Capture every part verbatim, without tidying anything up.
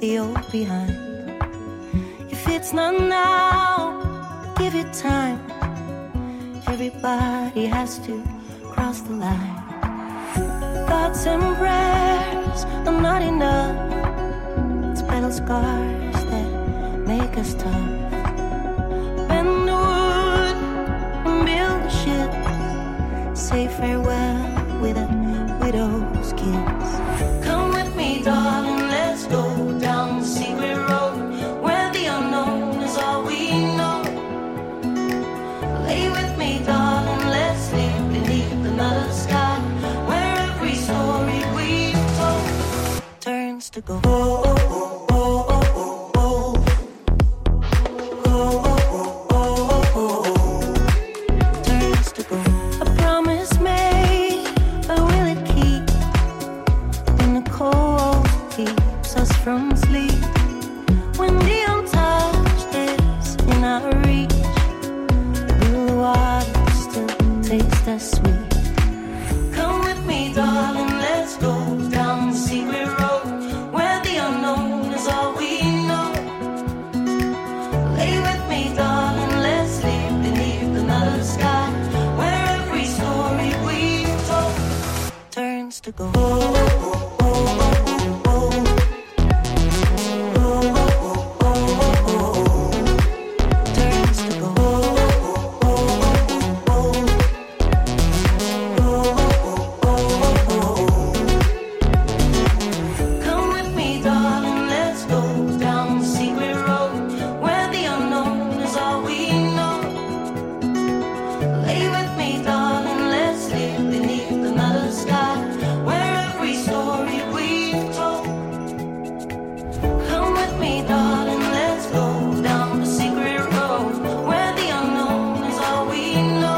the old behind. If it's not now, give it time. Everybody has to cross the line. Thoughts and prayers are not enough. It's battle scars that make us tough. Bend the wood and build a ship. Say farewell with a widow's kiss. Come with me, darling, let's go down the secret road where the unknown is all we know. Lay with me, darling, let's live beneath another sky where every story we've told turns to gold. Oh, oh, oh, oh, oh, oh. Oh, oh, oh, oh, oh. Turns to gold. A promise made, but will it keep? When the cold keeps us from sleep, when the untouched is in our reach, will the water still taste as sweet? Come with me, darling, let's go down the secret road where the unknown is all we know. Lay with me, darling, let's live beneath another sky where every story we've told turns to gold. Oh, oh, oh, oh, oh. Oh, oh, oh, oh, oh. Turns to gold. Oh, oh, oh, oh, oh. Come with me, darling, let's go down the secret road where the unknown is all we know. Lay with me, darling, let's live beneath another sky where every story we've told. Come with me, darling, let's go down the secret road where the unknown is all we know.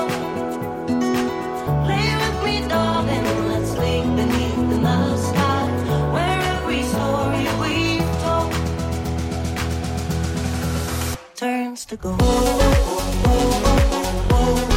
Lay with me, darling, let's live beneath another sky where every story we've told turns to gold. Oh, oh, oh, oh, oh.